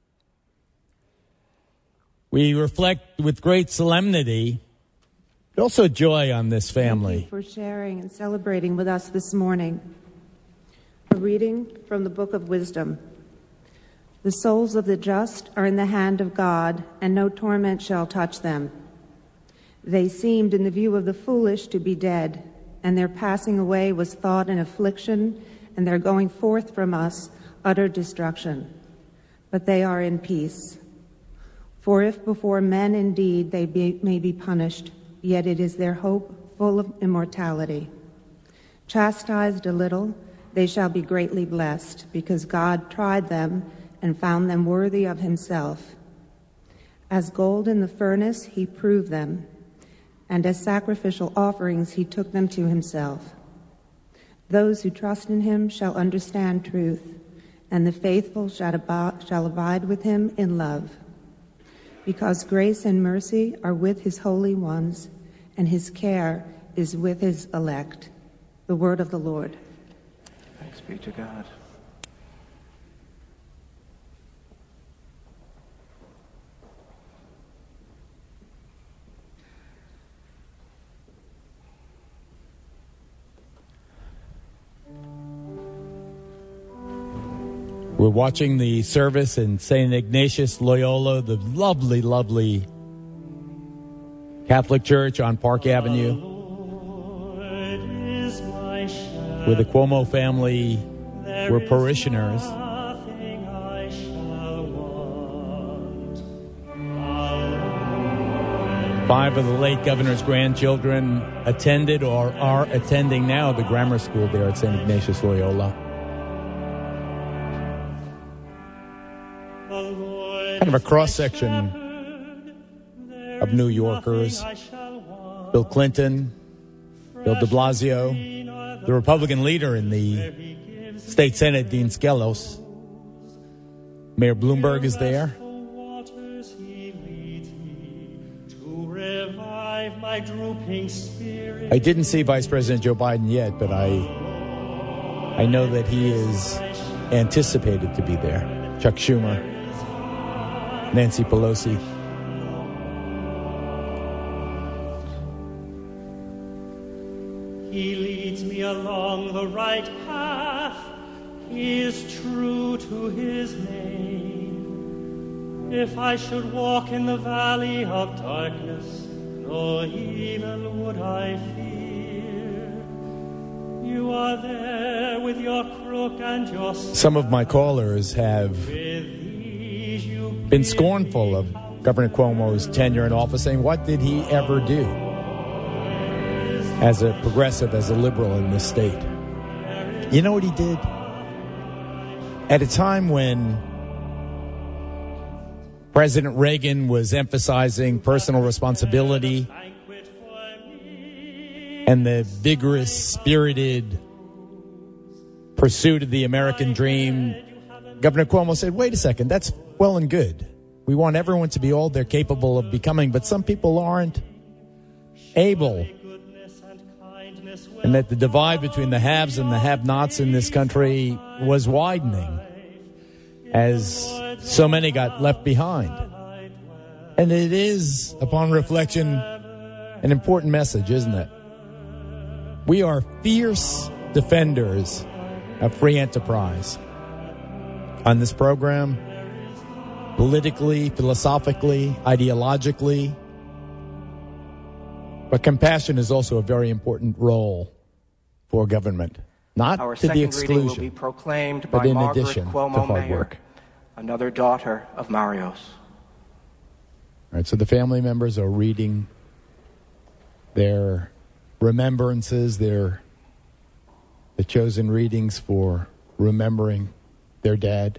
we reflect with great solemnity, but also joy on this family. Thank you for sharing and celebrating with us this morning. A reading from the Book of Wisdom. The souls of the just are in the hand of God, and no torment shall touch them. They seemed in the view of the foolish to be dead, and their passing away was thought an affliction, and their going forth from us utter destruction. But they are in peace. For if before men indeed they may be punished, yet it is their hope full of immortality. Chastised a little, they shall be greatly blessed, because God tried them and found them worthy of himself. As gold in the furnace, he proved them, and as sacrificial offerings, he took them to himself. Those who trust in him shall understand truth, and the faithful shall abide with him in love. Because grace and mercy are with his holy ones, and his care is with his elect. The word of the Lord. Thanks be to God. We're watching the service in St. Ignatius Loyola, the lovely, lovely Catholic Church on Park Avenue, where the Cuomo family were parishioners. 5 of the late governor's grandchildren attended or are attending now the grammar school there at St. Ignatius Loyola. Kind of a cross-section of New Yorkers. Bill Clinton, Bill de Blasio, the Republican leader in the state senate, Dean Skelos. Mayor Bloomberg is there. I didn't see Vice President Joe Biden yet, but I know that he is anticipated to be there. Chuck Schumer, Nancy Pelosi. He leads me along the right path. He is true to his name. If I should walk in the valley of darkness, no evil would I fear. You are there with your crook and your staff. Some of my callers have been scornful of Governor Cuomo's tenure in office, saying, what did he ever do as a progressive, as a liberal in this state? You know what he did? At a time when President Reagan was emphasizing personal responsibility and the vigorous, spirited pursuit of the American dream, Governor Cuomo said, wait a second, that's well and good. We want everyone to be all they're capable of becoming, but some people aren't able. And that the divide between the haves and the have-nots in this country was widening as so many got left behind. And it is, upon reflection, an important message, isn't it? We are fierce defenders of free enterprise. On this program, politically, philosophically, ideologically. But compassion is also a very important role for government. Not Our to the exclusion, reading will be proclaimed but by in Margaret addition Cuomo to hard Mayer, work. another daughter of Marios. All right, so the family members are reading their remembrances, the chosen readings for remembering their dad.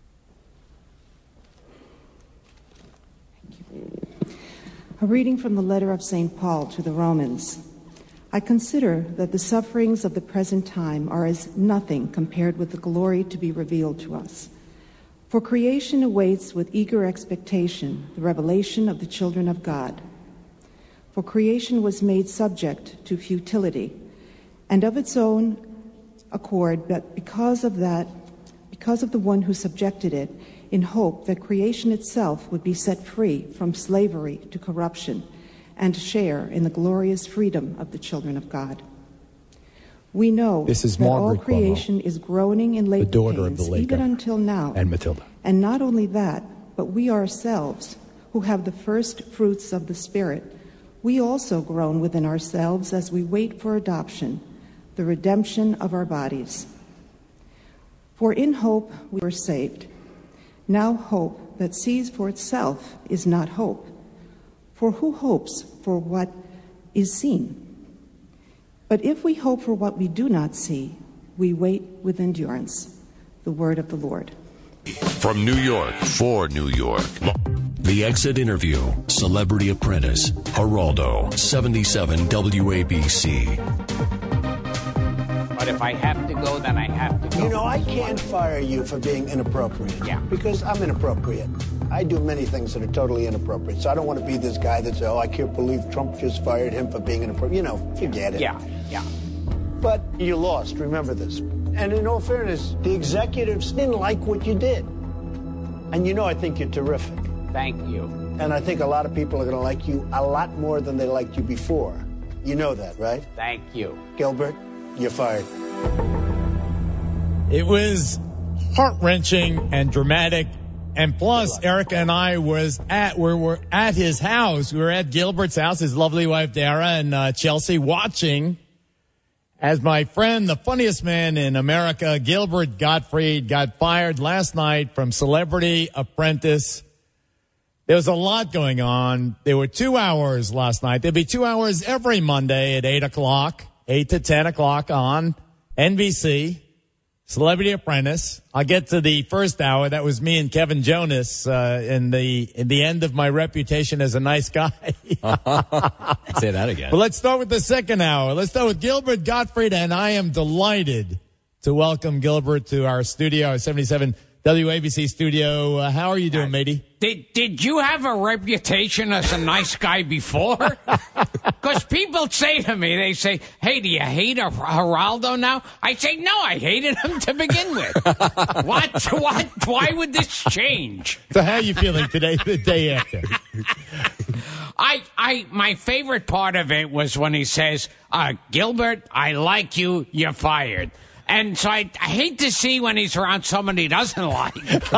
A reading from the letter of St. Paul to the Romans. I consider that the sufferings of the present time are as nothing compared with the glory to be revealed to us. For creation awaits with eager expectation the revelation of the children of God. For creation was made subject to futility, and of its own accord, but because of the one who subjected it, in hope that creation itself would be set free from slavery to corruption and share in the glorious freedom of the children of God. We know that all creation is groaning in labor pains, even until now. And Matilda. And not only that, but we ourselves, who have the first fruits of the Spirit, we also groan within ourselves as we wait for adoption, the redemption of our bodies. For in hope we were saved. Now hope that sees for itself is not hope. For who hopes for what is seen? But if we hope for what we do not see, we wait with endurance. The word of the Lord. From New York, for New York, The Exit Interview, Celebrity Apprentice, Geraldo, 77 WABC. But if I have to go, then I have to go. You know, I can't fire you for being inappropriate. Yeah. Because I'm inappropriate. I do many things that are totally inappropriate. So I don't want to be this guy that says, oh, I can't believe Trump just fired him for being inappropriate. You know, forget it. Yeah. But you lost. Remember this. And in all fairness, the executives didn't like what you did. And you know, I think you're terrific. Thank you. And I think a lot of people are going to like you a lot more than they liked you before. You know that, right? Thank you. Gilbert, you're fired. It was heart-wrenching and dramatic. And plus, Erica and I were at his house. We were at Gilbert's house, his lovely wife, Dara, and Chelsea, watching as my friend, the funniest man in America, Gilbert Gottfried, got fired last night from Celebrity Apprentice. There was a lot going on. There were 2 hours last night. There'll be 2 hours every Monday at 8 o'clock, 8 to 10 o'clock on NBC, Celebrity Apprentice. I'll get to the first hour. That was me and Kevin Jonas in the end of my reputation as a nice guy. Say that again. But let's start with the second hour. Let's start with Gilbert Gottfried, and I am delighted to welcome Gilbert to our studio, our 77 WABC studio. How are you doing, matey? Did you have a reputation as a nice guy before? Because people say to me, they say, hey, do you hate Geraldo now? I say, no, I hated him to begin with. What? Why would this change? So how are you feeling today, the day after? My favorite part of it was when he says, Gilbert, I like you, you're fired. And so I hate to see when he's around someone he doesn't like.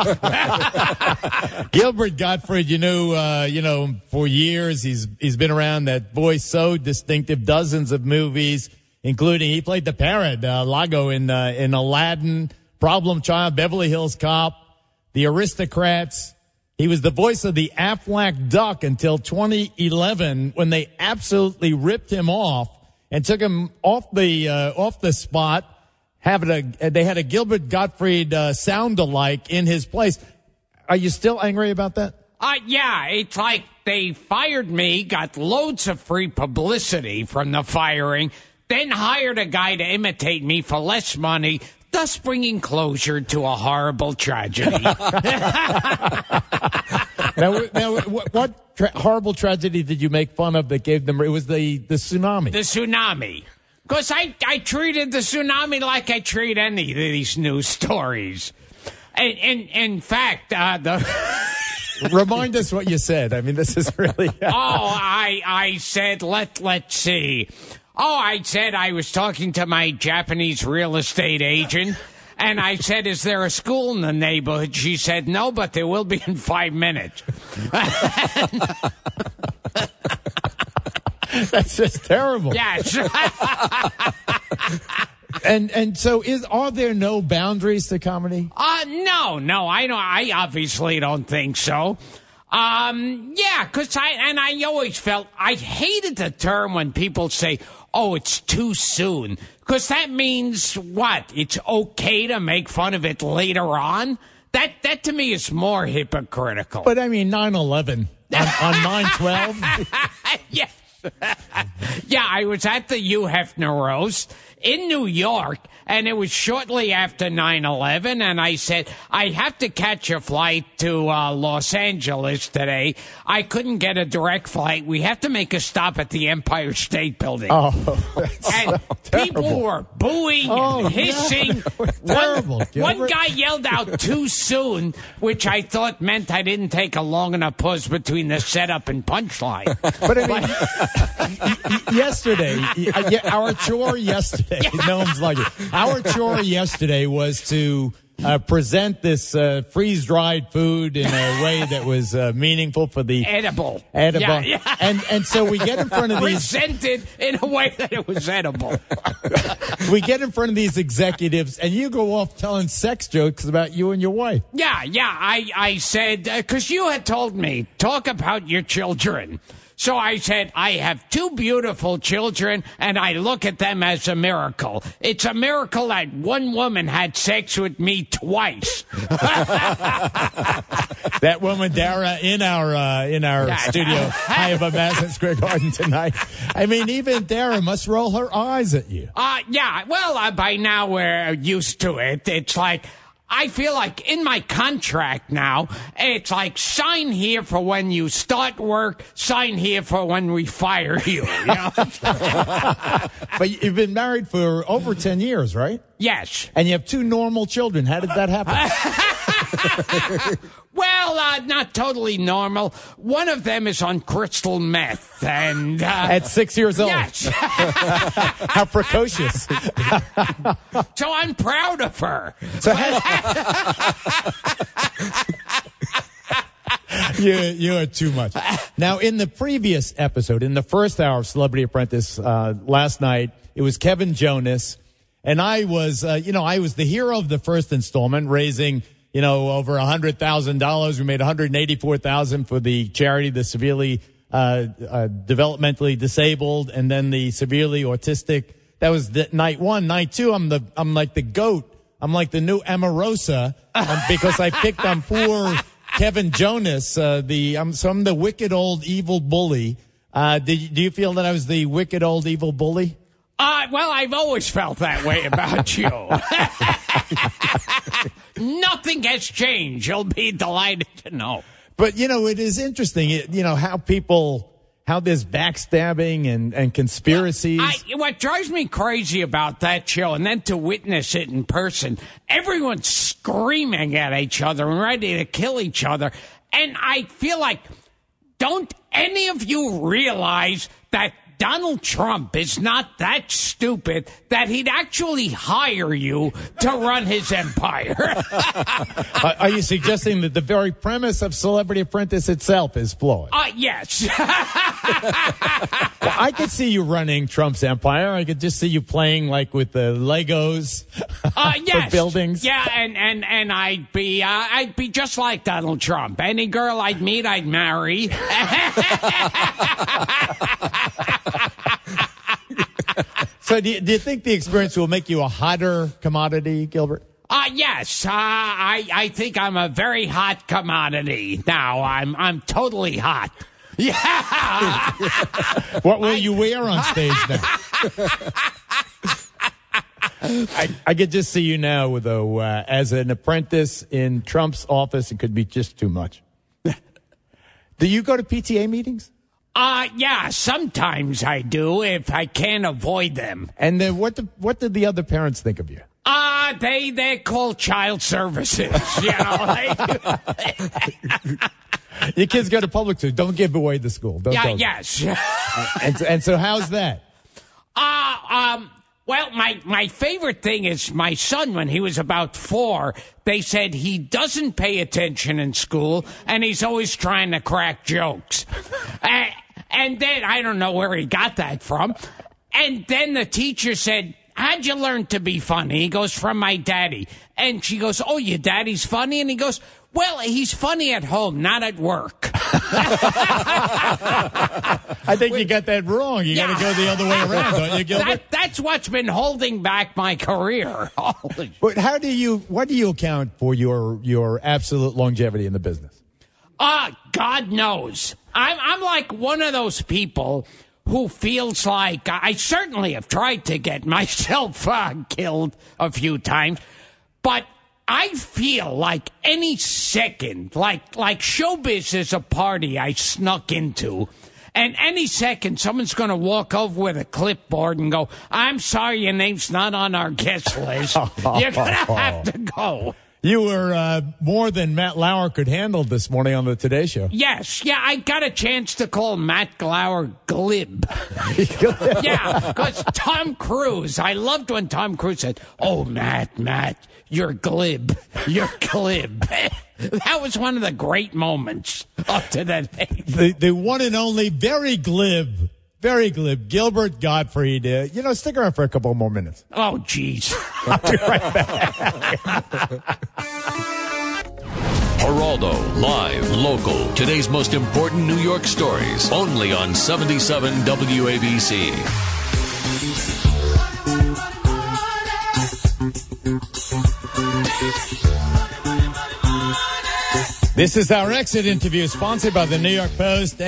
Gilbert Gottfried, for years he's been around. That voice so distinctive, dozens of movies, including he played the parrot, Lago in Aladdin, Problem Child, Beverly Hills Cop, The Aristocrats. He was the voice of the Aflac Duck until 2011 when they absolutely ripped him off and took him off the spot. They had a Gilbert Gottfried sound-alike in his place. Are you still angry about that? Yeah, it's like they fired me, got loads of free publicity from the firing, then hired a guy to imitate me for less money, thus bringing closure to a horrible tragedy. Now, what horrible tragedy did you make fun of that gave them? It was the tsunami. The tsunami. Because I treated the tsunami like I treat any of these news stories. And in fact, Remind us what you said. I mean, this is really... I said, let's see. I said I was talking to my Japanese real estate agent, and I said, is there a school in the neighborhood? She said, no, but there will be in 5 minutes. That's just terrible. Yes. And so are there no boundaries to comedy? No, I obviously don't think so. Because I always felt I hated the term when people say, oh, it's too soon. Because that means what? It's okay to make fun of it later on? That to me is more hypocritical. But I mean, 9/11 on 9/12? Yes. Yeah, I was at the Hugh Hefner roast in New York, and it was shortly after 9/11, and I said, I have to catch a flight to Los Angeles today. I couldn't get a direct flight. We have to make a stop at the Empire State Building. Oh, and so people were booing and hissing. Terrible. One guy yelled out too soon, which I thought meant I didn't take a long enough pause between the setup and punchline. But I mean, yesterday, our chore yesterday, Gnome's like it. Our chore yesterday was to present this freeze-dried food in a way that was meaningful for the edible. Yeah. And so we get in front of these presented in a way that it was edible. We get in front of these executives, and you go off telling sex jokes about you and your wife. Yeah. I said because you had told me talk about your children. So I said, I have 2 beautiful children, and I look at them as a miracle. It's a miracle that one woman had sex with me twice. That woman, Dara, in our studio, high above Madison Square Garden tonight. I mean, even Dara must roll her eyes at you. Yeah. Well, by now we're used to it. It's like... I feel like in my contract now, it's like sign here for when you start work, sign here for when we fire you. But you've been married for over 10 years, right? Yes. And you have 2 normal children. How did that happen? Well, not totally normal. One of them is on crystal meth, and at 6 years old. Yes. How precocious. So I'm proud of her. So you are too much. Now, in the previous episode, in the first hour of Celebrity Apprentice last night, it was Kevin Jonas, and I was the hero of the first installment, raising over $100,000. We made $184,000 for the charity, the severely developmentally disabled, and then the severely autistic. That was night one. Night two, I'm like the GOAT. I'm like the new Omarosa because I picked on poor Kevin Jonas. I'm the wicked old evil bully. Do you feel that I was the wicked old evil bully? Well, I've always felt that way about you. Nothing has changed. You'll be delighted to know. But, it is interesting, how there's backstabbing and conspiracies. What drives me crazy about that show, and then to witness it in person, everyone's screaming at each other and ready to kill each other. And I feel like, don't any of you realize that Donald Trump is not that stupid that he'd actually hire you to run his empire? Are you suggesting that the very premise of Celebrity Apprentice itself is flawed? Yes. Well, I could see you running Trump's empire. I could just see you playing like with the Legos for buildings. Yeah, and I'd be just like Donald Trump. Any girl I'd meet, I'd marry. So do you think the experience will make you a hotter commodity, Gilbert? Yes. I think I'm a very hot commodity now. I'm totally hot. Yeah. What will you wear on stage now? I could just see you now, though, as an apprentice in Trump's office. It could be just too much. Do you go to PTA meetings? Yeah, sometimes I do if I can't avoid them. And then what did the other parents think of you? They call child services, Your kids go to public school. Don't give away the school. Don't tell them. Yes. And so how's that? Well, my favorite thing is my son, when he was about 4, they said he doesn't pay attention in school and he's always trying to crack jokes. And then, I don't know where he got that from. And then the teacher said, how'd you learn to be funny? He goes, from my daddy. And she goes, oh, your daddy's funny? And he goes, well, he's funny at home, not at work. I think you got that wrong. You got to go the other way around, don't you, Gilbert? That's what's been holding back my career. But what do you account for your absolute longevity in the business? God knows. I'm like one of those people who feels like I certainly have tried to get myself killed a few times, but I feel like any second, like showbiz is a party I snuck into, and any second someone's going to walk over with a clipboard and go, I'm sorry, your name's not on our guest list. You're going to have to go. You were more than Matt Lauer could handle this morning on the Today Show. Yes. Yeah, I got a chance to call Matt Lauer glib. Yeah, because Tom Cruise, I loved when Tom Cruise said, oh, Matt, you're glib. You're glib. That was one of the great moments up to that day. The one and only very glib, Gilbert Gottfried. Stick around for a couple more minutes. Oh, jeez. I'll be right back. Geraldo, live, local. Today's most important New York stories. Only on 77 WABC. This is our exit interview, sponsored by the New York Post,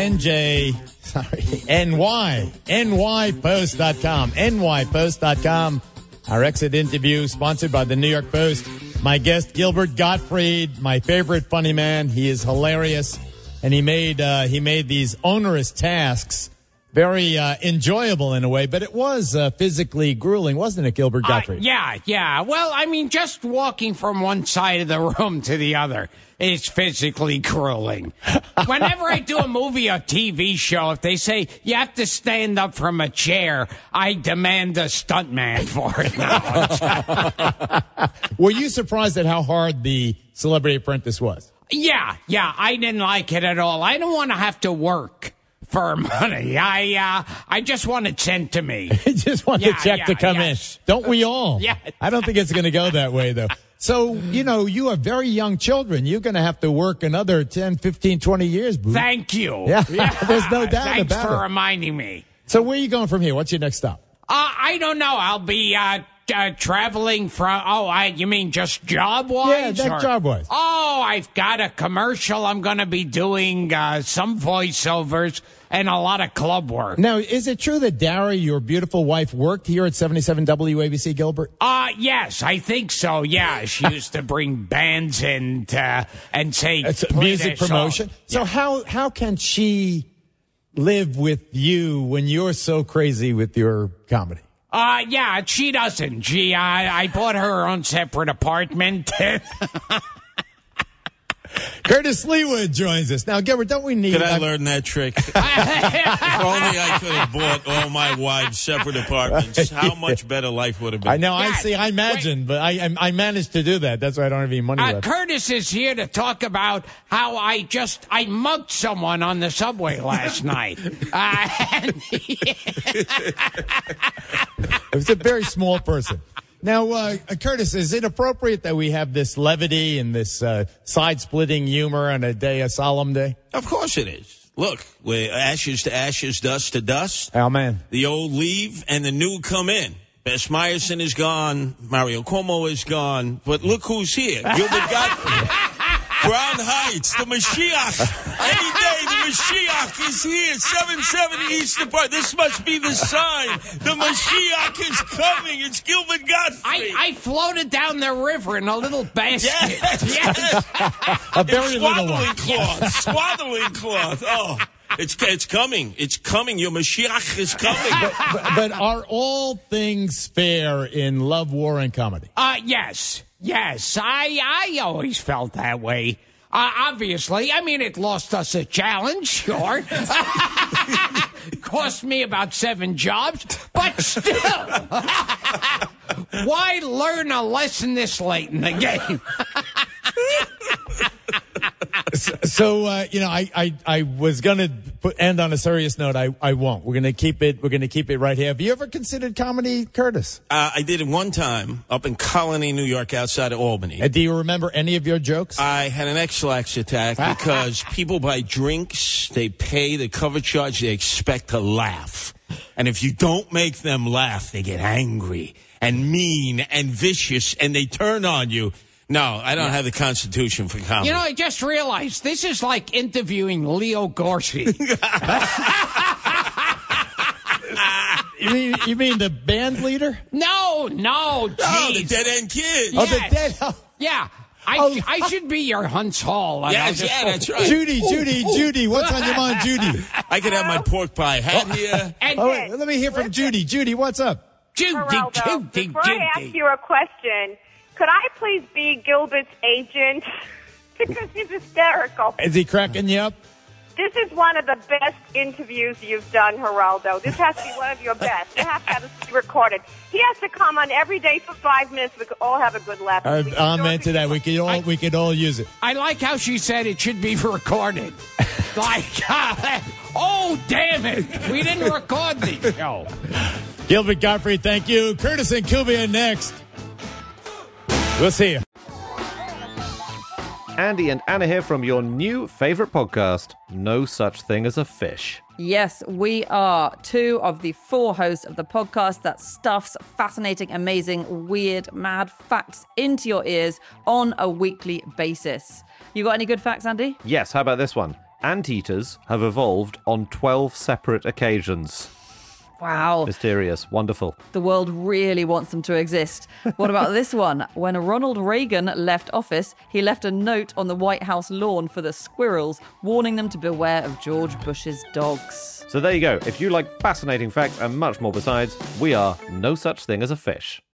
NYPost.com. NYPost.com. Our exit interview, sponsored by the New York Post. My guest, Gilbert Gottfried, my favorite funny man. He is hilarious, and he made these onerous tasks very enjoyable in a way, but it was physically grueling, wasn't it, Gilbert Gottfried? Yeah. Well, I mean, just walking from one side of the room to the other is physically grueling. Whenever I do a movie or TV show, if they say you have to stand up from a chair, I demand a stuntman for it now. Were you surprised at how hard the Celebrity Apprentice was? Yeah, I didn't like it at all. I don't want to have to work for money. I just want it sent to me. You just want the check to come in. Don't we all? Yeah. I don't think it's going to go that way, though. So, you have very young children. You're going to have to work another 10, 15, 20 years, Boo. Thank you. Yeah, there's no doubt Thanks about for it. reminding me. So where are you going from here? What's your next stop? I don't know. I'll be traveling from. You mean just job-wise? Yeah, that's job-wise. Oh, I've got a commercial. I'm going to be doing some voiceovers and a lot of club work. Now, is it true that Dara, your beautiful wife, worked here at 77 WABC, Gilbert? Yes, I think so. Yeah, she used to bring bands and say It's play music their promotion. song. So how can she live with you when you're so crazy with your comedy? Yeah, she doesn't. I bought her her own separate apartment. Curtis Leewood joins us. Now, Gilbert, don't we need... Could I learn that trick? If only I could have bought all my wives separate apartments, how much better life would have been. I know, I imagine, but I managed to do that. That's why I don't have any money left. Curtis is here to talk about how I mugged someone on the subway last night. It was a very small person. Now, Curtis, is it appropriate that we have this levity and this side-splitting humor on a solemn day? Of course it is. Look, we're ashes to ashes, dust to dust. Oh, man. The old leave and the new come in. Bess Meyerson is gone. Mario Cuomo is gone. But look who's here. Gilbert Gottfried. Crown Heights, the Mashiach. Any day, the Mashiach is here. 770 Eastern Park. This must be the sign. The Mashiach is coming. It's Gilbert Gottfried. I floated down the river in a little basket. Yes. A very little one. Swaddling cloth. Oh. It's coming. It's coming. Your Mashiach is coming. But are all things fair in love, war, and comedy? Yes. Yes, I always felt that way. Obviously, I mean, it lost us a challenge, sure. Cost me about 7 jobs, but still. Why learn a lesson this late in the game? So, I was going to end on a serious note. I won't. We're going to keep it right here. Have you ever considered comedy, Curtis? I did it one time up in Colony, New York, outside of Albany. Do you remember any of your jokes? I had an X-Lax attack because people buy drinks, they pay the cover charge, they expect to laugh. And if you don't make them laugh, they get angry and mean and vicious, and they turn on you. No, I don't have the constitution for comedy. I just realized this is like interviewing Leo Gorski. You mean the band leader? No, geez. Oh, the Dead End Kid. Yes. Oh, the Dead. Oh. Yeah. I should be your Hunts Hall. That's right. Judy, what's on your mind, Judy? I could have my pork pie hat here. Wait, let me hear from Judy. Judy, what's up? Judy. Before I ask you a question, could I please be Gilbert's agent? Because he's hysterical. Is he cracking you up? This is one of the best interviews you've done, Geraldo. This has to be one of your best. You have to have this recorded. He has to come on every day for 5 minutes. We could all have a good laugh. Amen to that. We could all use it. I like how she said it should be recorded. Like, oh, damn it. We didn't record the show. Gilbert Gottfried, thank you. Curtis and Kubian next. We'll see you. Andy and Anna here from your new favorite podcast, No Such Thing as a Fish. Yes, we are 2 of the 4 hosts of the podcast that stuffs fascinating, amazing, weird, mad facts into your ears on a weekly basis. You got any good facts, Andy? Yes, how about this one? Anteaters have evolved on 12 separate occasions. Wow. Mysterious. Wonderful. The world really wants them to exist. What about this one? When Ronald Reagan left office, he left a note on the White House lawn for the squirrels, warning them to beware of George Bush's dogs. So there you go. If you like fascinating facts and much more besides, we are No Such Thing as a Fish.